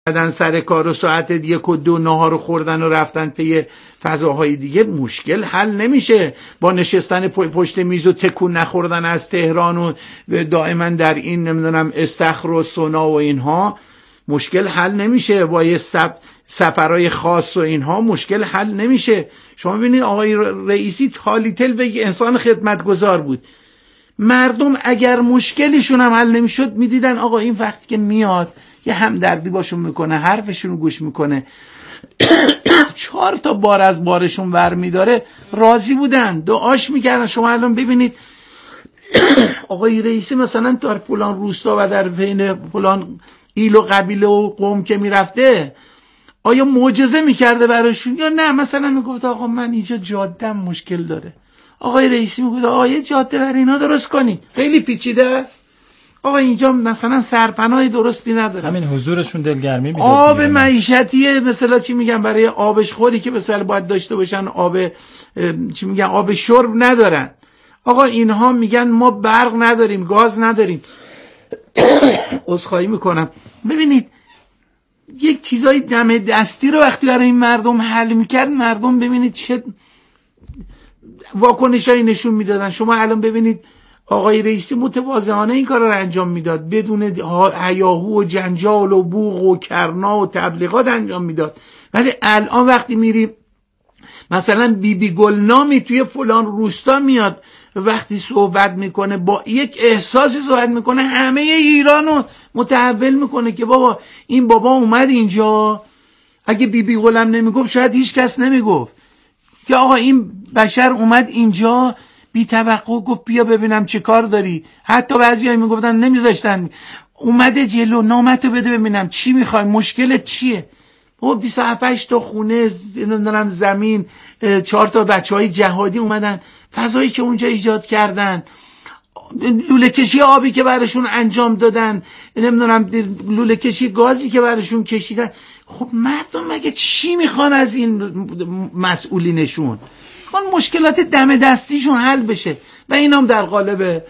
بعدن سر کار و ساعت 1 و 2 نهار خوردن و رفتن پی فضاهای دیگه، مشکل حل نمیشه با نشستن پشت میز و تکون نخوردن از تهران و دائما در این نمیدونم استخر و سونا و اینها. مشکل حل نمیشه با یه سفرهای خاص و اینها، مشکل حل نمیشه. شما ببینید آقای رئیسی تالیتل و انسان خدمتگزار بود. مردم اگر مشکلشون هم حل نمیشد میدیدن آقا این وقتی که میاد یه همدردی باشون میکنه، حرفشون رو گوش میکنه، 4 تا بار از بارشون ور میداره، راضی بودن، دعاش میکردن. شما الان ببینید آقای رئیسی مثلا در فلان روستا و در بین فلان ایل و قبیله و قوم که میرفته، آیا معجزه میکرده براشون یا نه؟ مثلا میگفت آقا من اینجا جاده‌ام مشکل داره، آقای رئیسی میگفت آقا یه جاده برای اینا درست کنی، خیلی پیچیده است، آقا اینجا مثلا سرپناه درستی نداره. همین حضورشون دلگرمی میداد. آب معیشتیه مثلا چی میگن برای آبش خوری که مثلا باید داشته باشن، آب چی میگن آب شرب ندارن. آقا اینها میگن ما برق نداریم، گاز نداریم. عذرخواهی میکنم. ببینید یک چیزای دم دستی رو وقتی برای این مردم حل میکرد، مردم ببینید چه واکنشایی نشون میدادن. شما الان ببینید آقای رئیسی متواضعانه این کار رو انجام میداد، بدون هیاهو و جنجال و بوق و کرنا و تبلیغات انجام میداد. ولی الان وقتی میریم مثلا بیبی گلنامی توی فلان روستا میاد، وقتی صحبت میکنه با یک احساسی صحبت میکنه، همه ایران رو متحول میکنه که بابا این بابا اومد اینجا. اگه بیبی گلم نمیگفت شاید هیچ کس نمیگفت که آقا این بشر اومد اینجا بی توقع، گفت بیا ببینم چه کار داری. حتی بعضی‌ها میگفتن نمیذاشتن، اومده جلو نامتو بده ببینم چی میخوای، مشکلت چیه. او 27 تا خونه نمیدونم زمین، 4 تا بچهای جهادی اومدن، فضایی که اونجا ایجاد کردن، لوله کشی آبی که براشون انجام دادن، نمیدونم لوله کشی گازی که براشون کشیدن. خب مردم مگه چی میخوان از این مسئولینشون؟ اون مشکلات دم دستیشون حل بشه. و این هم در قالب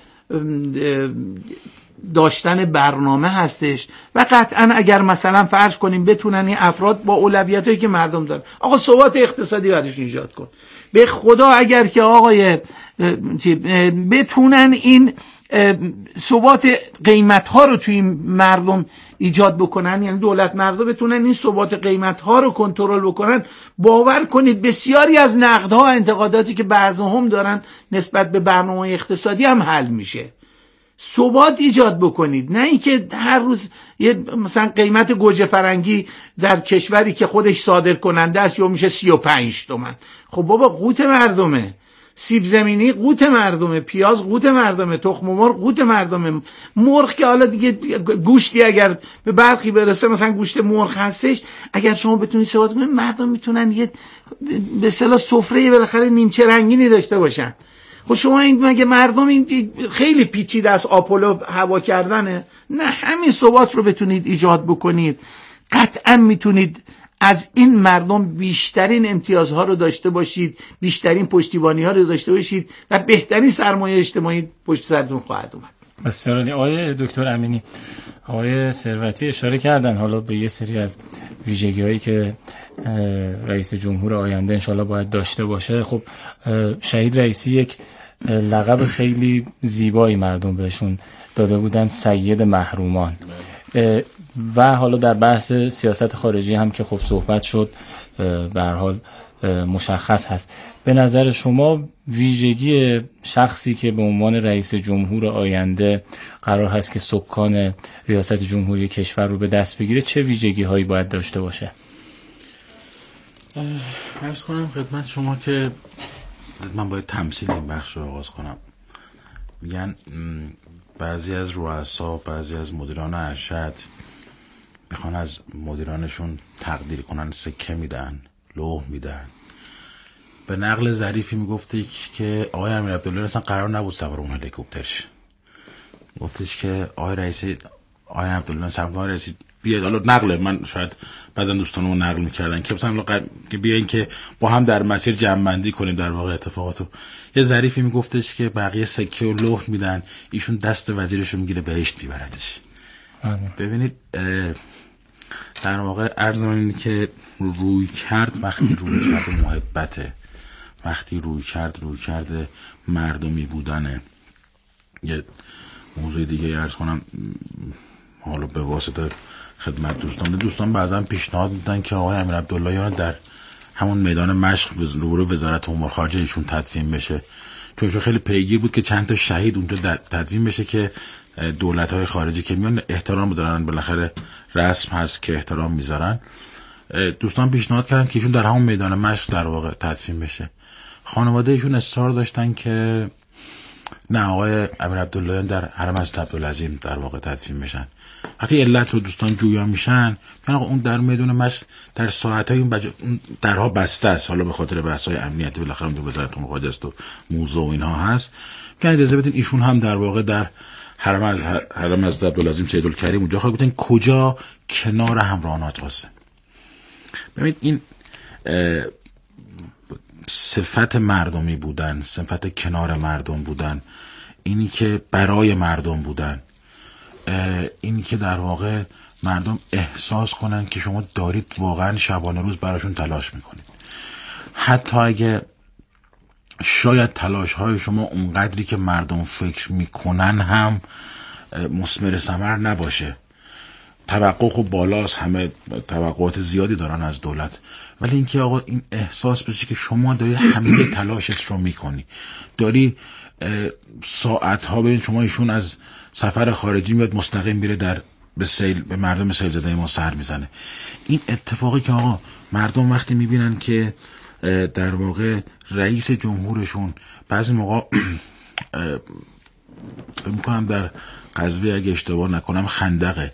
داشتن برنامه هستش. و قطعا اگر مثلا فرض کنیم بتونن این افراد با اولویتایی که مردم دارن، آقا ثبات اقتصادی برش ایجاد کن، به خدا اگر که آقای بتونن این ثبات قیمت ها رو توی مردم ایجاد بکنن، یعنی دولت مردم بتونن این ثبات قیمت ها رو کنترل بکنن، باور کنید بسیاری از نقدها و انتقاداتی که بعضهم دارن نسبت به برنامه اقتصادی هم حل میشه. ثبات ایجاد بکنید، نه اینکه هر روز یه مثلا قیمت گوجه فرنگی در کشوری که خودش صادر کننده است یا میشه 35 تومن. خب بابا قوت مردمه، سیب زمینی قوت مردمه، پیاز قوت مردمه، تخم مرغ قوت مردمه. مرغ که حالا دیگه گوشتی اگر به برخی برسه مثلا گوشت مرغ هستش، اگر شما بتونید ثبات کنید مردم میتونن یه به اصطلاح سفره بالاخره نیمچه رنگینی داشته باشن. خب شما این مگه مردم این خیلی پیچیده است آپولو هوا کردنه؟ نه، همین ثبات رو بتونید ایجاد بکنید، قطعا میتونید از این مردم بیشترین امتیازها رو داشته باشید، بیشترین پشتیبانی ها رو داشته باشید و بهترین سرمایه اجتماعی پشت سرتون خواهد اومد. بسیار عالی. آقای دکتر امینی، آقای ثروتی اشاره کردن حالا به یه سری از ویژگی‌هایی که رئیس جمهور آینده انشالله باید داشته باشه. خب شهید رئیسی یک لقب خیلی زیبایی مردم بهشون داده بودن، سید محرومان. و حالا در بحث سیاست خارجی هم که خب صحبت شد، به هر حال مشخص هست. به نظر شما ویژگی شخصی که به عنوان رئیس جمهور آینده قرار هست که سکان ریاست جمهوری کشور رو به دست بگیره چه ویژگی هایی باید داشته باشه؟ عرض کنم خدمت شما که من باید تمثیل این بخش رو آغاز کنم. میگن بعضی از رؤسا، بعضی از مدیران ارشد میخوان از مدیرانشون تقدیر کنن، سکه میدن، لوح میدن. به نقل ظریفی میگفتش که آقای امیر عبدالله اصلا قرار نبود سوار اون هلیکوپترش. گفتش که آقای رئیسی، آقای عبدالله سرمایه‌دار رئیسی بیاد، حالا نقله، من شاید بعضا دوستانمو نقل میکردن که مثلا که بیاین که با هم در مسیر جمع‌بندی کنیم در واقع اتفاقاتو. یه ظریفی میگفتش که بقیه سکه و لوح میدن، ایشون دست وزیرشو میگیره بهشت میبردش. ببینید در واقع عرض اینه که روی کرد وقتی روی کرد محبته، وقتی روی کرد مردمی بودنه. یه موضوع دیگه عرض کنم، حالا به واسطه خدمت دوستان بعضا پیشنهاد میدن که آقای امیر عبداللهیان در همون میدان مشق روبروی وزارت امور خارجه ایشون تدفین بشه، چون خیلی پیگیر بود که چند تا شهید اونجا تدفین بشه که دولت‌های خارجی که میان احترام بذارن، بالاخره رسم هست که احترام میذارن. دوستان پیشنهاد کردن که ایشون در همون میدان مشق در واقع تدفین بشه. خانواده ایشون اصرار داشتن که نه، آقای امیر عبداللهیان در حرم حضرت عبدالعظیم در واقع تدفین بشن. وقتی علت رو دوستان جویا میشن، یعنی اون در میدون مشق در ساعت‌های اون درها بسته است، حالا به خاطر بحث‌های امنیتی بالاخره اون وزارت امور خارجه است و موضوع و اینها هست، که اجازه بدین ایشون هم در واقع در حرم حضرت عبدالعظیم سیدالکریم اونجا خواهد بودن، کجا کنار همراهانات واسه. ببینید این صفت مردمی بودن، صفت کنار مردم بودن، اینی که برای مردم بودن، اینی که در واقع مردم احساس کنن که شما دارید واقعا شبانه روز براشون تلاش میکنید، حتی اگه شاید تلاش های شما اونقدری که مردم فکر میکنن هم مثمر ثمر نباشه. توقع خب بالاست، همه توقعات زیادی دارن از دولت، ولی اینکه آقا این احساس بشه که شما داری همه تلاشت رو میکنی، داری ساعت ها، ببین شما ایشون از سفر خارجی میاد مستقیم میره به مردم سیل زده ما سر میزنه. این اتفاقی که آقا مردم وقتی میبینن که در واقع رئیس جمهورشون بعضی موقع فکر میکنم در قزوین اگه اشتباه نکنم خندقه،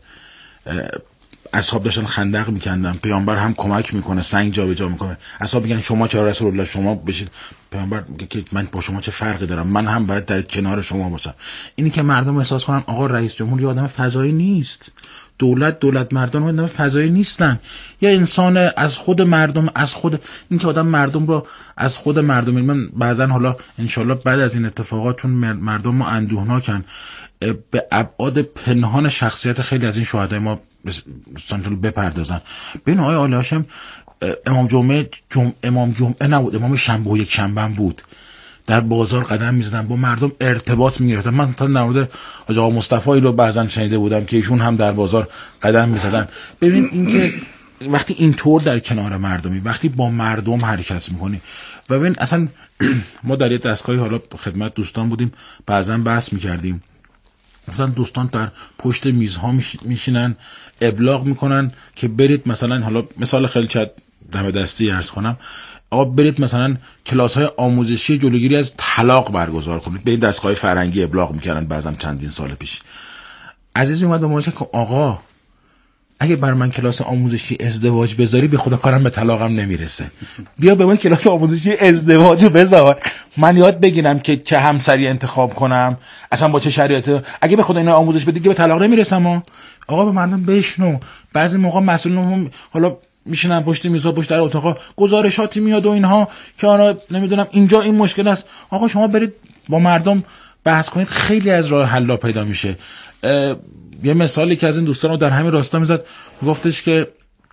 اصحاب داشتن خندق میکندن، پیامبر هم کمک میکنه، سنگ جابجا میکنه، اصحاب میگن شما چه رسول الله شما بشید، پیامبر میگه که من با شما چه فرقی دارم، من هم باید در کنار شما باشم. اینی که مردم احساس کنن آقا رئیس جمهور یه آدم فضایی نیست، دولت مردم آدم فضایی نیستن، یه انسان از خود مردم، از خود این که آدم مردم رو از خود مردم. من بعدن حالا انشالله بعد از این اتفاقات، چون مردم ما اندوهناکن، به ابعاد پنهان شخصیت خیلی از این شهدای ما دوستان بپردازن. ببین آقای عالی هاشم امام جمعه نبود، امام شنبه و یک شنبه بود، در بازار قدم میزدن، با مردم ارتباط میگرفتن. من تا در مورد آقا مصطفی رو بعضن شنیده بودم که ایشون هم در بازار قدم میزدن. ببین اینکه وقتی اینطور در کنار مردمی، وقتی با مردم حرکت میکنی، و ببین اصلا ما در یه دستگاهی حالا خدمت دوستان بودیم، بعضن بحث میکردیم، مثلا دوستان در پشت میزها میشینن ابلاغ میکنن که برید مثلا، حالا مثال خیلی چند دم دستی عرض کنم، آقا برید مثلا کلاس‌های آموزشی جلوگیری از طلاق برگزار کنید. به این دستگاه فرنگی ابلاغ میکردن بعضم چندین سال پیش. عزیزی اومد به ما که آقا اگه بر من کلاس آموزشی ازدواج بذاری، به خدا کارم به طلاقم نمیرسه، بیا به من کلاس آموزشی ازدواجو بذار، من یاد بگیرم که چه همسری انتخاب کنم، اصلا با چه شرایطی، اگه به خدا اینا آموزش بدی که به طلاق نمیرسم. آقا به مردم بشنو. بعضی موقع مسئولین حالا میشینن پشت میزها، پشت در اتاقا، گزارشاتی میاد و اینها که آنا نمیدونم اینجا این مشکل است. آقا شما برید با مردم بحث کنید، خیلی از راه حل پیدا میشه. یه مثالی که از این دوستان رو در همین راستا میزد، گفتش که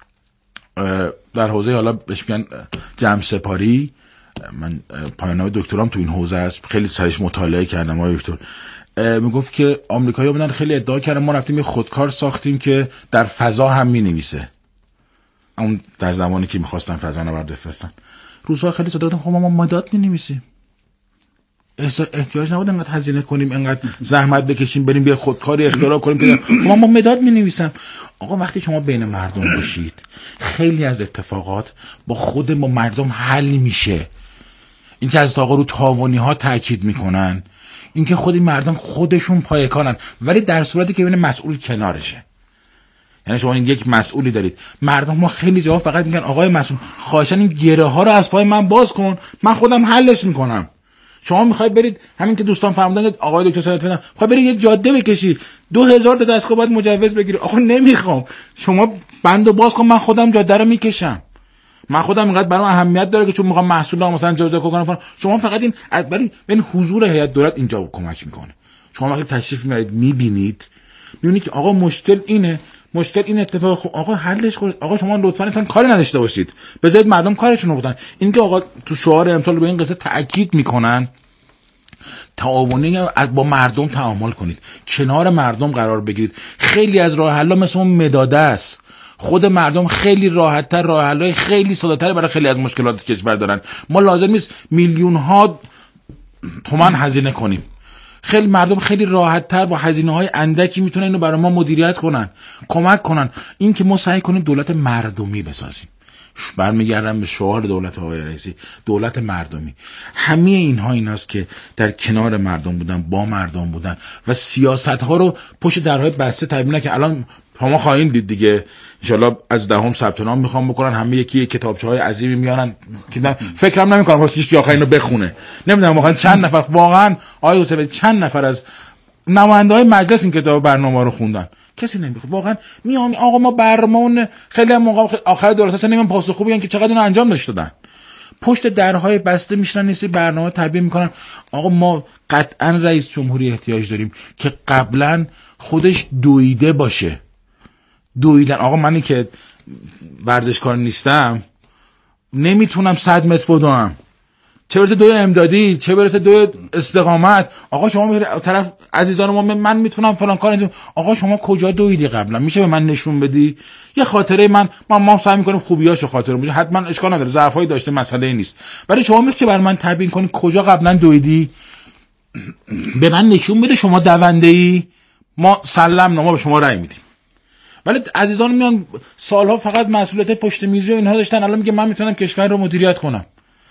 در حوزه حالا بهش میگن جمع سپاری، من پایان‌نامه دکترام تو این حوزه است، خیلی سرش مطالعه کردم آقای دکتر. میگفت که آمریکایی‌ها بودن خیلی ادعا کردن ما رفتیم یه خودکار ساختیم که در فضا هم مینویسه، اون در زمانی که میخواستن فضا نورد بفرستن. روزها خیلی صدا دادن خب ما مداد مینویسیم، احتیاج نبود انقدر هزینه کنیم، انقدر زحمت بکشیم بریم یه خودکاری اختراع کنیم که ما مداد می‌نویسم. آقا وقتی شما بین مردم باشید، خیلی از اتفاقات با مردم حل میشه. این که از آقا رو تاوانی‌ها تاکید میکنن، این که خود مردم خودشون پایه‌کارن، ولی در صورتی که ببین مسئول کنارشه. یعنی شما این یک مسئولی دارید، مردم ما خیلی جواب فقط میگن آقای مسئول خواهشاً این گره ها رو از پای من باز کن، من خودم حلش میکنم. شما میخواید برید همین که دوستان فرمودن آقای دکتر سعادت فدان، میخواید برید یه جاده بکشید 2000 تا دستگاه باید مجوز بگیری. آقا نمیخوام، شما بندو باز کن، من خودم جاده رو میکشم، من خودم اینقدر برام اهمیت داره که چون میخوام محصولا مثلا جاده کنم. شما فقط این ولی ببین حضور هیئت دولت اینجا کمک میکنه. شما وقتی تشریف میارید میبینید که آقا مشکل اینه، مشکل این اتفاق خب آقا حلش کنید. آقا شما لطفاً اصلا کاری نداشته باشید، بذارید مردم کارشون رو بکنن. این که آقا تو شعار امسال به این قصه تاکید میکنن تعاونی با مردم تعامل کنید، کنار مردم قرار بگیرید. خیلی از راه حل‌ها مثل اون مداده است، خود مردم خیلی راحت‌تر راه حل‌های خیلی ساده‌تر برای خیلی از مشکلات کشور دارن. ما لازم نیست میلیون‌ها تومان هزینه کنیم، خیلی مردم خیلی راحت‌تر با هزینه‌های اندکی میتونن اینو برای ما مدیریت کنن، کمک کنن. این که ما سعی کنیم دولت مردمی بسازیم. برمیگردم به شعار دولت آقای رئیسی، دولت مردمی. همه اینها ایناست که در کنار مردم بودن، با مردم بودن و سیاست‌ها رو پشت درهای بسته تبیین که الان شما خواهید دید دیگه. انشالله از 10 ثبت نام میخوام بکنن، همه یکی کتابچه‌های عظیمی میارن که فکرم نمی‌کنم واسه کی آخرین رو بخونه. نمیدونم واقعا چند نفر، واقعا آقای حسین چند نفر از نماینده‌های مجلس این کتاب برنامه رو خوندن. کسی نمیخواد واقعا. میام آقا ما برنامه‌مون خیلی موقع آخر دولت اصلا نمی‌دونم پاسخ خوبی که چقدر اینو انجام دادن. پشت درهای بسته میشنن نیستی برنامه تبیین میکنن. آقا ما قطعا رئیس جمهوری احتیاج داریم که قبلا خودش دویده باشه. دویدن. آقا منی که ورزشکار نیستم نمیتونم 100 متر بدوم، چه برسه دوی امدادی، چه برسه دوی استقامت. آقا شما میره طرف عزیزان ما من میتونم فلان کار انجام. آقا شما کجا دویدی قبلا؟ میشه به من نشون بدی؟ یه خاطره ما سعی میکنیم خوبیاشو خاطره باشه، حتما اشکال نداره، ضعفایی داشته مسئله نیست، ولی شما میشه بر من تبیین کنی کجا قبلا دویدی؟ به من نشون بده شما دونده‌ای، ما سلام ما به شما رأی میدیم. ولی عزیزان میان سالها فقط مسئولیت پشت میزی و اینها داشتن، الان میگه من میتونم کشور رو مدیریت کنم.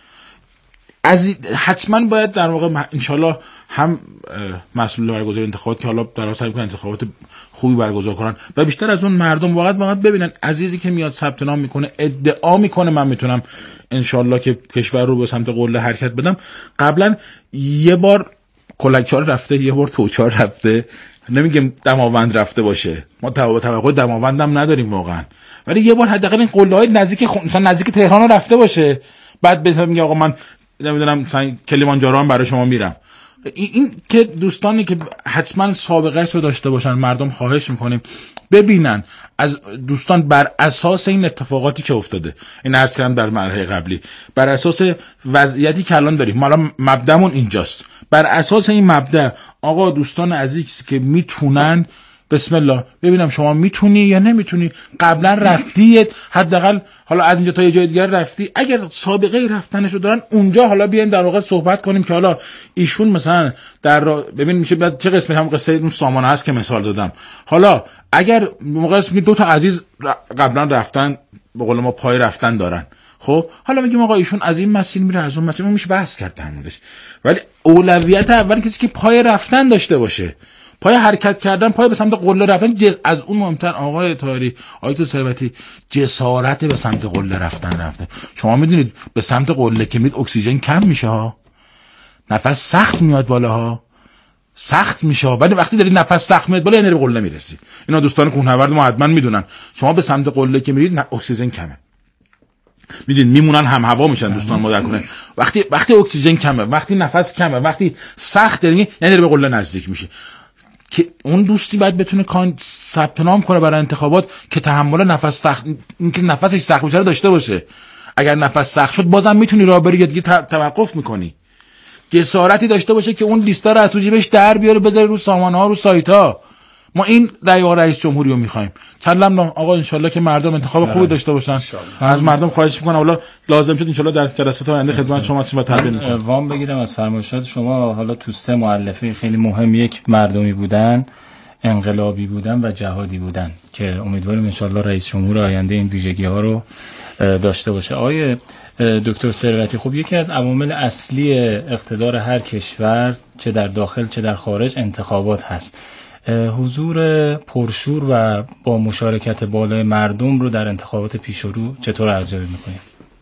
حتما باید در واقع انشالله هم مسئول برگزار انتخابات که حالا در سعی کنن انتخابات خوبی برگزار کنن و بیشتر از اون مردم واقعا ببینن عزیزی که میاد ثبت نام میکنه ادعا میکنه من میتونم انشالله که کشور رو به سمت قله حرکت بدم. قبلا یه بار کلکچار رفته، یه بار توچار رفته، نمیگم دماوند رفته باشه، ما توقع دماوند هم نداریم واقعا، ولی یه بار حداقل این قله‌های مثلا نزدیک تهران رفته باشه، بعد بهتون میگه آقا من نمیدونم مثلا کلیمانجارو هم برای شما میرم. این که دوستانی که حتما سابقه رو داشته باشن مردم خواهش میکنیم ببینن از دوستان بر اساس این اتفاقاتی که افتاده، این عرض کردم در مرحله قبلی، بر اساس وضعیتی که الان داریم، ما الان مبدأمون اینجاست، بر اساس این مبدأ آقا دوستان عزیزی که میتونن بسم الله ببینم شما میتونی یا نمیتونی، قبلا رفتی حداقل حالا از اینجا تا یه جای دیگر رفتی، اگر سابقه رفتنشو دارن اونجا حالا بیایم در واقع صحبت کنیم که حالا ایشون مثلا ببین میشه بعد چه قسمت هم قصه اون سامانه هست که مثال دادم، حالا اگر موقعی که دو تا عزیز قبلا رفتن به قول ما پای رفتن دارن، خب حالا میگیم آقا ایشون از این مسیر میره از اون مسیر میشه بحث کرد در موردش، ولی اولویت اول کسی که پای رفتن داشته باشه، پای حرکت کردن، پای به سمت قله رفتن. از اون مهمتر آقای طاهری، آقای ثروتی، جسارت به سمت قله رفتن. شما میدونید به سمت قله که میاد اکسیژن کم میشه ها، نفس سخت میاد بالا ها، سخت میشه، ولی وقتی داری نفس سخت میاد بالا یعنی به قله میرسی. اینا دوستان کوهنورد ما حتما میدونن، شما به سمت قله که میرید اکسیژن کمه، میدین میمونن هم هوا میشن دوستان ما در کنه. وقتی اکسیژن کمه، وقتی نفس کمه، وقتی سخت یعنی به قله نزدیک میشه، که اون دوستی باید بتونه ثبت نام کنه برای انتخابات که تحمل نفس سخت، اینکه نفسش سخت بشه داشته باشه. اگر نفس سخت شد بازم میتونی راه بری یا دیگه توقف میکنی. جسارتی داشته باشه که اون لیستا رو از تو جیبش در بیاره بذاره رو سامانه ها، رو سایت ها. ما این رئیس جمهوری رو میخوایم. سلام آقا، انشالله که مردم انتخاب خوبی داشته باشن. از مردم خواهش میکنم حالا لازم شد انشالله در جلسات آینده خدمت شما هستیم و تقدیم میکنم. وام بگیرم از فرمایشات شما. حالا تو 3 مؤلفه خیلی مهم، یک مردمی بودن، انقلابی بودن و جهادی بودن، که امیدواریم انشالله رئیس جمهور آینده این ویژگی ها رو داشته باشه. آقای دکتر ثروتی، خب یکی از عوامل اصلی اقتدار هر کشور چه در داخل چه در خارج انتخابات هست. حضور پرشور و با مشارکت بالای مردم رو در انتخابات پیش رو چطور ارزیابی میکنید؟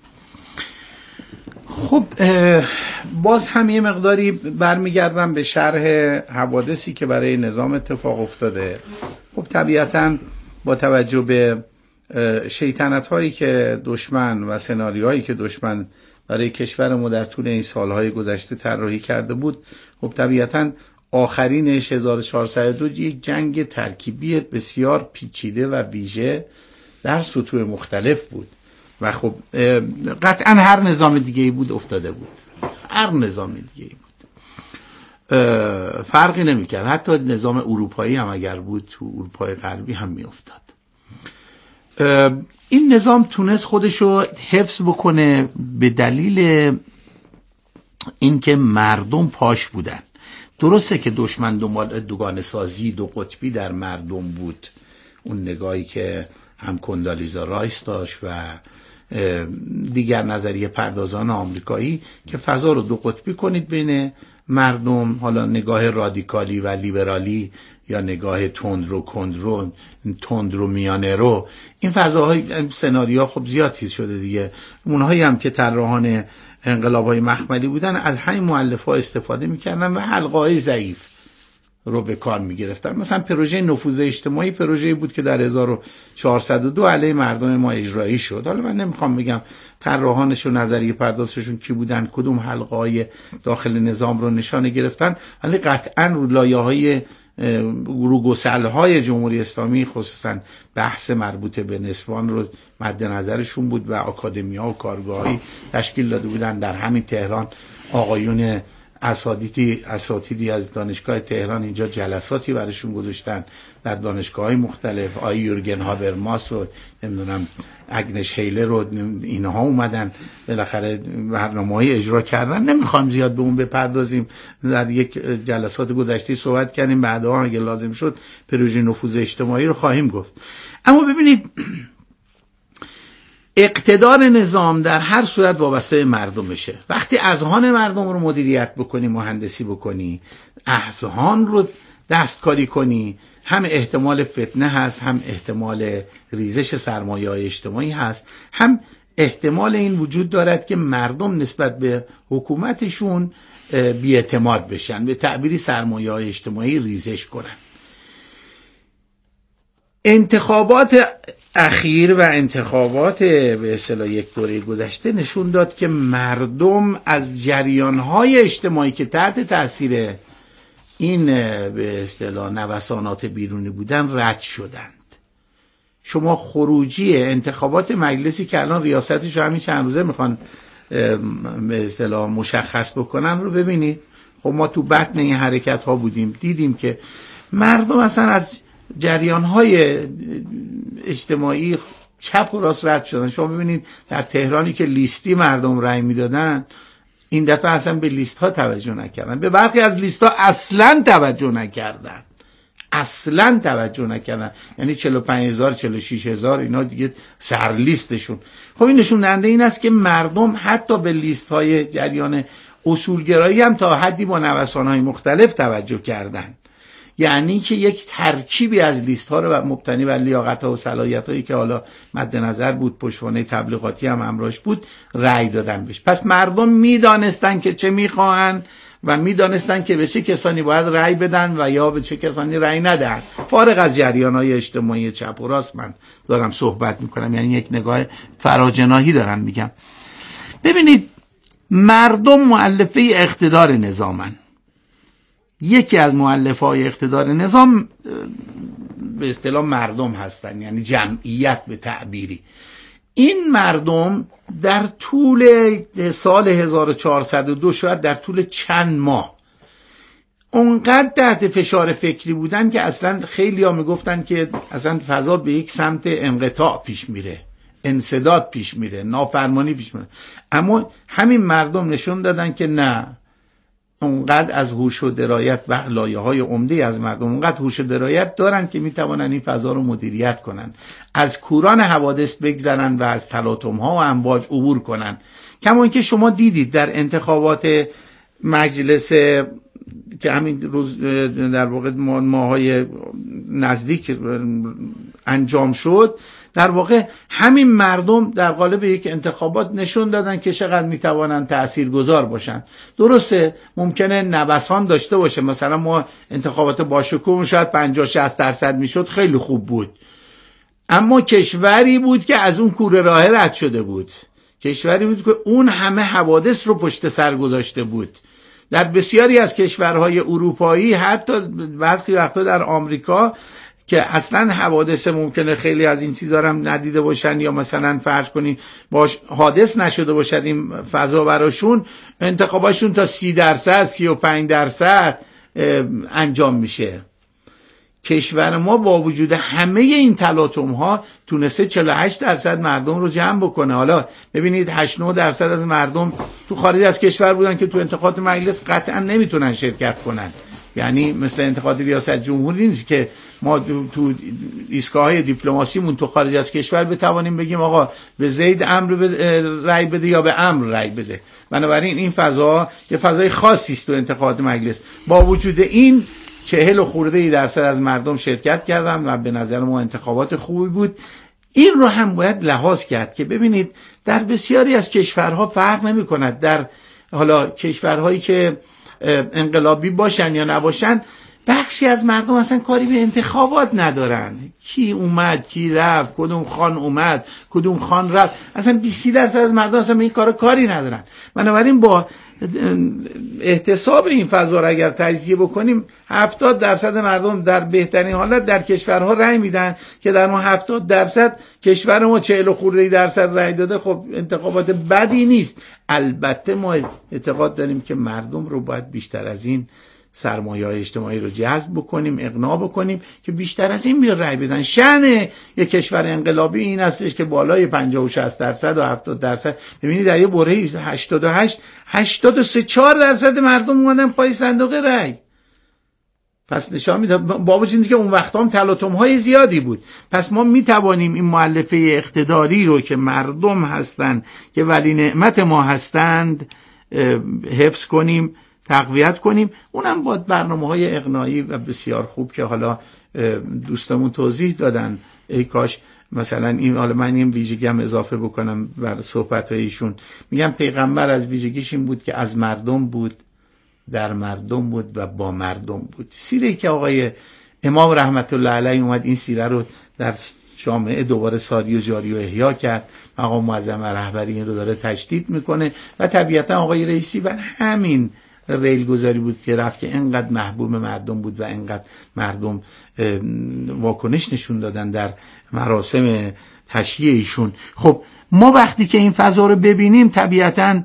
خب باز هم یه مقداری برمیگردم به شرح حوادثی که برای نظام اتفاق افتاده. خب طبیعتاً با توجه به شیطنت هایی که دشمن و سناریوهایی که دشمن برای کشور ما در طول این سالهای گذشته طراحی کرده بود، خب طبیعتاً آخرینش 1402 یک جنگ ترکیبی بسیار پیچیده و ویژه در سطوح مختلف بود و خب قطعا هر نظام دیگه‌ای بود افتاده بود، هر نظام دیگه‌ای بود فرقی نمی‌کرد، حتی نظام اروپایی هم اگر بود تو اروپای غربی هم می‌افتاد. این نظام تونست خودشو حفظ بکنه به دلیل اینکه مردم پاش بودن. درسته که دشمن دوگانه سازی دو قطبی در مردم بود، اون نگاهی که هم کندالیزا رایس داشت و دیگر نظریه پردازان آمریکایی که فضا رو دو قطبی کنید بین مردم، حالا نگاه رادیکالی و لیبرالی یا نگاه تند رو میانه رو، این فضاهای سناریوها خب زیاد چیز شده دیگه. اونهایی هم که طراحان انقلاب‌های مخملی بودن از همین مؤلفه‌ها استفاده می‌کردن و حلقه‌های ضعیف رو به کار می‌گرفتن. مثلا پروژه نفوذ اجتماعی پروژه‌ای بود که در 1402 علیه مردم ما اجرایی شد. حالا من نمی‌خوام بگم طراحانش و نظریه پردازشون کی بودن، کدوم حلقه‌های داخل نظام رو نشانه گرفتن، ولی قطعاً رو لایه‌های گسل‌های جمهوری اسلامی خصوصا بحث مربوط به نسوان رو مد نظرشون بود و آکادمی‌ها و کارگاه‌هایی تشکیل داده بودن. در همین تهران آقایون اساتیدی از دانشگاه تهران اینجا جلساتی براشون گذاشتن در دانشگاه‌های مختلف. آقای یورگن هابرماس و نمیدونم اگنش هیلر رو اینها اومدن بالاخره برنامه‌های اجرا کردن. نمیخوام زیاد به اون بپردازیم، در یک جلسات گذشته صحبت کردیم، بعدا اگه لازم شد پروژه نفوذ اجتماعی رو خواهیم گفت. اما ببینید اقتدار نظام در هر صورت وابسته به مردم بشه. وقتی اذهان مردم رو مدیریت بکنی، مهندسی بکنی، اذهان رو دستکاری کنی، هم احتمال فتنه هست، هم احتمال ریزش سرمایه‌های اجتماعی هست، هم احتمال این وجود دارد که مردم نسبت به حکومتشون بی‌اعتماد بشن، به تعبیری سرمایه‌های اجتماعی ریزش کنن. انتخابات اخیر و انتخابات به اصطلاح یک دوره گذشته نشون داد که مردم از جریان‌های اجتماعی که تحت تاثیر این به اصطلاح نوسانات بیرونی بودن رد شدند. شما خروجی انتخابات مجلسی که الان ریاستش رو همین چند روزه میخوان به اصطلاح مشخص بکنن رو ببینید. خب ما تو بطن این حرکت ها بودیم، دیدیم که مردم اصلا از جریان‌های اجتماعی چپ و راست رد شدن. شما ببینید در تهرانی که لیستی مردم رأی میدادن، این دفعه اصلا به لیست ها توجه نکردن، به برخی از لیست ها اصلا توجه نکردن، یعنی 45,000 46,000 اینا دیگه سر لیستشون. خب این نشون دهنده این است که مردم حتی به لیست های جریان اصولگرایی هم تا حدی با نوسان های مختلف توجه کردن. یعنی که یک ترکیبی از لیست ها رو مبتنی بر لیاقت ها و صلاحیت هایی که حالا مد نظر بود، پشتوانه تبلیغاتی هم همراهش بود، رأی دادن بهش. پس مردم میدانستن که چه میخواهن و میدانستن که به چه کسانی باید رأی بدن و یا به چه کسانی رأی ندن. فارغ از جریان های اجتماعی چپ و راست من دارم صحبت میکنم، یعنی یک نگاه فراجناحی دارم میگم. ببینید مردم مؤلفه اقتدار نظامن. یکی از مؤلفه‌های اقتدار نظام به اصطلاح مردم هستن، یعنی جمعیت به تعبیری. این مردم در طول سال 1402 شاید در طول چند ماه اونقدر تحت فشار فکری بودن که اصلا خیلی ها میگفتن که اصلا فضا به یک سمت انقطاع پیش میره، انسداد پیش میره، نافرمانی پیش میره. اما همین مردم نشون دادن که نه، اونقدر از هوش و درایت و لایه‌های عمده از مردم اونقدر هوش و درایت دارن که میتوانن این فضا رو مدیریت کنن، از کوران حوادث بگذرن و از تلاطم‌ها و امواج عبور کنن. کما اینکه شما دیدید در انتخابات مجلس که همین روز در واقع ماهای نزدیک انجام شد، در واقع همین مردم در قالب یک انتخابات نشون دادن که چقدر میتوانن تاثیرگذار باشن. درسته ممکنه نوسان داشته باشه، مثلا ما انتخابات باشکوه شاید 50-60% میشد، خیلی خوب بود، اما کشوری بود که از اون کوره راه رد شده بود، کشوری بود که اون همه حوادث رو پشت سر گذاشته بود، در بسیاری از کشورهای اروپایی، حتی بعضی وقتا در آمریکا که اصلا حوادث ممکنه خیلی از این چیزا هم ندیده باشن یا مثلا فرض کنیم باش حادث نشده باشد این فضا براشون، انتخاباشون تا 30% 35% انجام میشه. کشور ما با وجود همه این تلاطم ها تونسته 48% مردم رو جمع بکنه. حالا ببینید 8-9% از مردم تو خارج از کشور بودن که تو انتخابات مجلس قطعا نمیتونن شرکت کنن. یعنی مثل انتخابات ریاست جمهوری نیست که ما تو ایستگاه‌های دیپلماسیمون تو خارج از کشور بتوانیم بگیم آقا به زید رأی بده یا به عمرو رأی بده. بنابراین این فضا یه فضای خاصی است تو انتخابات مجلس. با وجود این 40 و خورده درصد از مردم شرکت کردن و به نظر ما انتخابات خوبی بود. این رو هم باید لحاظ کرد که ببینید در بسیاری از کشورها فرق نمی کند، در حالا کشورهایی که انقلابی باشن یا نباشن، بخشی از مردم اصلا کاری به انتخابات ندارن. کی اومد کی رفت، کدوم خان اومد کدوم خان رفت، اصلا 20% از مردم اصلا به این کاری ندارن. بنابراین با احتساب این فضا را اگر تجزیه بکنیم 70% مردم در بهترین حالت در کشورها رأی میدن که در اون 70% کشور ما 40 و خورده درصد رأی داده. خب انتخابات بدی نیست. البته ما اعتقاد داریم که مردم رو باید بیشتر از این سرمایه‌های اجتماعی رو جذب بکنیم، اقناع بکنیم که بیشتر از این بیا رأی بدن. شأن یک کشور انقلابی این هستش که بالای 50-60% و 70%. ببینید در یه بره 83-4% مردم اومدن پای صندوق رأی. پس نشان میده با وجودی که اون وقتا هم تلاطم‌های زیادی بود. پس ما میتوانیم این مؤلفه اقتداری رو که مردم هستند که ولی نعمت ما هستند حفظ کنیم، تقویت کنیم. اونم با برنامه‌های اقناعی و بسیار خوب که حالا دوستمون توضیح دادن. ای کاش مثلا این، حالا من این ویژگی هم اضافه بکنم بر صحبت‌های ایشون. میگم پیغمبر از ویژگیش این بود که از مردم بود، در مردم بود و با مردم بود. سیره که آقای امام رحمت الله علیه اومد این سیره رو در جامعه دوباره ساری و جاری و احیا کرد. آقا معظم رهبری این رو داره تجدید میکنه و طبیعتا آقای رئیسی بر همین ریل گذاری بود که رفت که انقدر محبوب مردم بود و انقدر مردم واکنش نشون دادن در مراسم تشییع ایشون. خب ما وقتی که این فضا رو ببینیم طبیعتاً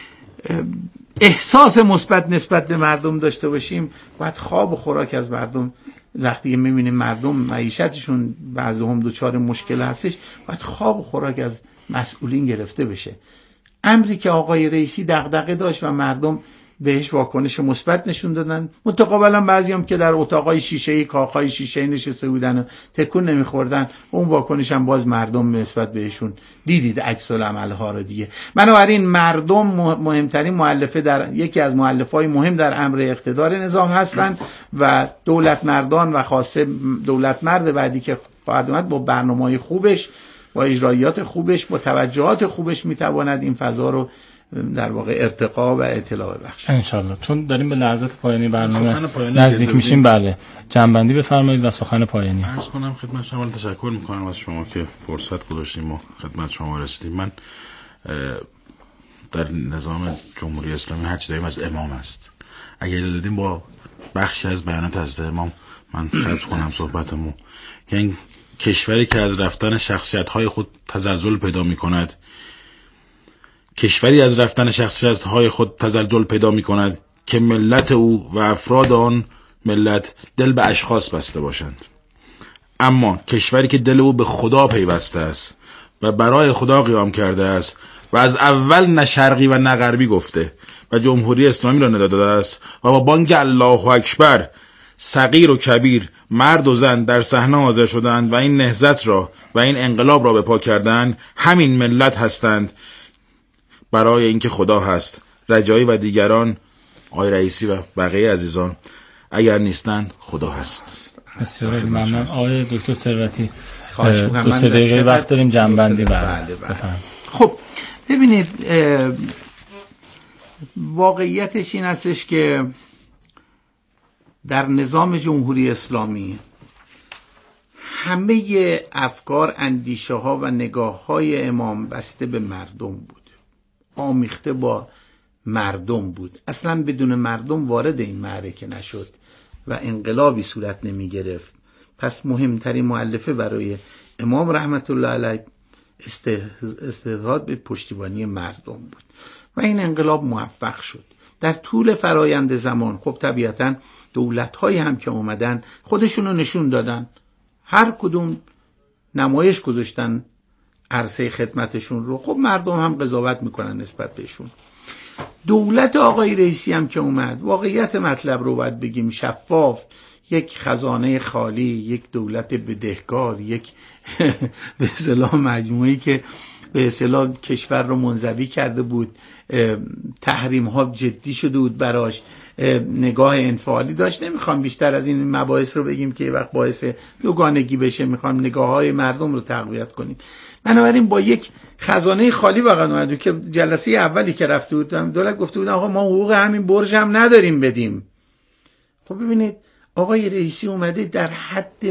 احساس مثبت نسبت به مردم داشته باشیم. باید خواب و خوراک از مردم، وقتی که میبینیم مردم معیشتشون بعضی‌هم دچار مشکل هستش، باید خواب و خوراک از مسئولین گرفته بشه. امری که آقای رئیسی دغدغه داشت و مردم بهش واکنش مثبت نشون دادن. متقابلا بعضیام که در اتاقای شیشه‌ای کاخهای شیشه‌ای نشسته بودن و تکون نمیخوردن، اون واکنش هم باز مردم نسبت بهشون دیدید عکس العمل‌ها رو دیگه. بنابراین مردم مهمترین مؤلفه، در یکی از مؤلفه‌های مهم در امر اقتدار نظام هستند و دولت مردان و خاصه دولت مرد بعدی که خواهد اومد با برنامه‌های خوبش، با اجرایات خوبش، با توجهات خوبش میتواند این فضا رو در واقع ارتقا و اطلاع بخش انشالله. چون داریم به لحظات پایانی برنامه نزدیک میشیم، بله جنبندی بفرمایید و سخن پایانی. عرض کنم خدمت شما، تشکر میکنم از شما که فرصت گذاشتیم و خدمت شما رسیدیم. من در نظام جمهوری اسلامی هر چی داریم از امام است. اگر دیدیم با بخشی از بیانات از امام من ختم کنم صحبتمو، که این کشوری که از رفتن شخصیت‌های خود تزلزل پیدا می‌کند، کشوری از رفتن شخصیت‌های خود تزلزل پیدا می‌کند که ملت او و افراد آن ملت دل به اشخاص بسته باشند. اما کشوری که دل او به خدا پیوسته است و برای خدا قیام کرده است و از اول نه شرقی و نه غربی گفته و جمهوری اسلامی را ندا داده است و با بانگ الله اکبر صغیر و کبیر، مرد و زن در صحنه حاضر شدند و این نهضت را و این انقلاب را به پا کردند، همین ملت هستند برای اینکه خدا هست. رجایی و دیگران، آقای رئیسی و بقیه عزیزان، اگر نیستند خدا هست. بسیار ممنون. آقای دکتر ثروتی 2-3 دقیقه وقت داریم جنبندی بفرمایید. خب ببینید، واقعیتش این هستش که در نظام جمهوری اسلامی همه افکار، اندیشه ها و نگاه های امام بسته به مردم بود، آمیخته با مردم بود. اصلا بدون مردم وارد این معرکه نشد و انقلابی صورت نمی گرفت. پس مهمترین مؤلفه برای امام رحمت الله علیه استعداد به پشتیبانی مردم بود و این انقلاب موفق شد. در طول فرایند زمان خب طبیعتاً دولت‌هایی هم که اومدن خودشونو نشون دادن، هر کدوم نمایش گذاشتن عرصه خدمتشون رو، خب مردم هم قضاوت میکنن نسبت بهشون. دولت آقای رئیسی هم که اومد، واقعیت مطلب رو باید بگیم، شفاف، یک خزانه خالی، یک دولت بدهکار، یک به اصطلاح مجموعی که به اصطلاح کشور رو منزوی کرده بود، تحریم ها جدی شده بود براش، نگاه انفعالی داشت. نمیخوام بیشتر از این مباحث رو بگیم که وقت باعث دوگانگی بشه، میخوام نگاه های مردم رو تقویت کنیم. بنابراین با یک خزانه خالی واقعا اومد که جلسه اولی که رفته بودم دولت گفته بودن آقا ما حقوق همین برج هم نداریم بدیم. خب ببینید آقای رئیسی اومده در حد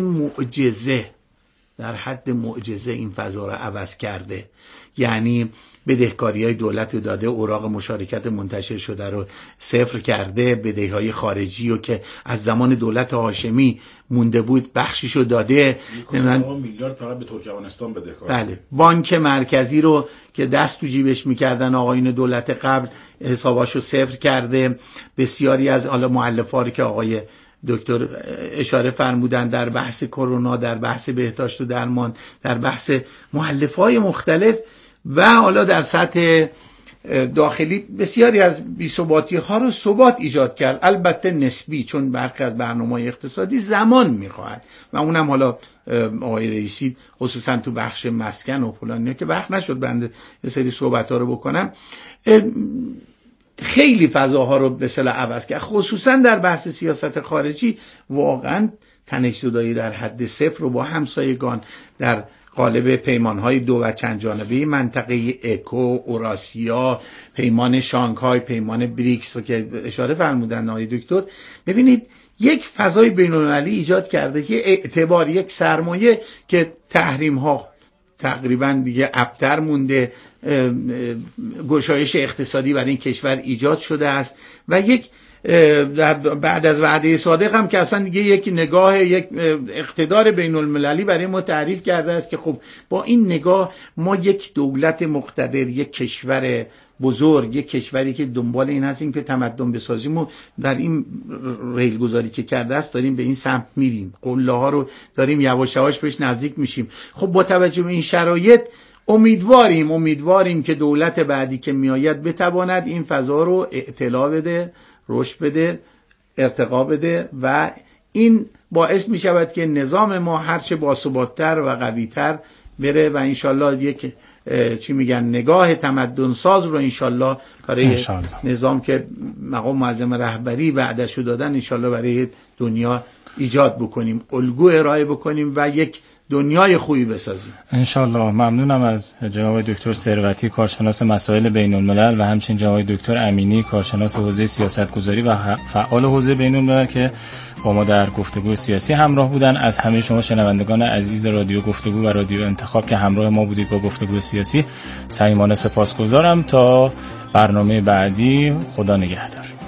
معجزه این فضا رو عوض کرده. یعنی بدهکاری‌های دولت رو داده، اوراق مشارکت منتشر شده رو صفر کرده، بدهی‌های خارجی رو که از زمان دولت هاشمی مونده بود بخشیشو داده. میلیارد فقط به ترکمنستان بدهکار. بله، بانک مرکزی رو که دست تو جیبش میکردن آقایون دولت قبل حساباشو صفر کرده. بسیاری از مؤلفه‌ها که آقای دکتر اشاره فرمودن در بحث کرونا، در بحث بهداشت و درمان، در بحث مؤلفه‌های مختلف و حالا در سطح داخلی بسیاری از بی‌ثباتی‌ها رو ثبات ایجاد کرد، البته نسبی، چون برخی از برنامه‌های اقتصادی زمان می‌خواهد و اونم حالا آقای رئیسی خصوصا تو بخش مسکن و فلان که وقت نشد بنده یه سری صحبت‌ها رو بکنم، خیلی فضاها رو به اصطلاح عوض کرد. خصوصا در بحث سیاست خارجی واقعا تنش‌زدایی در حد صفر رو با همسایگان در قالب پیمان‌های دو و چند جانبه منطقه اکو، اوراسیا، پیمان شانگهای، پیمان بریکس رو که اشاره فرمودن آقای دکتر، ببینید یک فضای بین‌المللی ایجاد کرده که اعتبار، یک سرمایه که تحریم‌ها تقریبا دیگه ابتر مونده، گشایش اقتصادی برای این کشور ایجاد شده است و یک بعد از وعده صادق هم که اصلا دیگه یک نگاه، یک اقتدار بین المللی برای ما تعریف کرده است که خب با این نگاه ما یک دولت مقتدر، یک کشور بزرگ، یک کشوری که دنبال این هستیم که تمدن بسازیم و در این ریل گذاری که کرده است داریم به این سمت میریم، قله ها رو داریم یواش یواش بهش نزدیک میشیم. خب با توجه به این شرایط امیدواریم که دولت بعدی که میآید بتواند این فضا رو اطلاع بده، رشد بده، ارتقا بده و این باعث می شود که نظام ما هرچه باثبات‌تر و قوی‌تر بره و انشالله یک نگاه تمدن ساز رو انشالله برای نظام که مقام معظم رهبری وعده‌شو دادن انشالله برای دنیا ایجاد بکنیم، الگو ارائه بکنیم و یک دنیای خوبی بسازیم انشالله. ممنونم از جناب دکتر ثروتی، کارشناس مسائل بین الملل و همچنین جناب دکتر امینی، کارشناس حوزه سیاستگذاری و فعال حوزه بین الملل که با ما در گفتگو سیاسی همراه بودن. از همه شما شنوندگان عزیز رادیو گفتگو و رادیو انتخاب که همراه ما بودید با گفتگو سیاسی صمیمانه سپاسگزارم. تا برنامه بعدی، خدا نگهدار.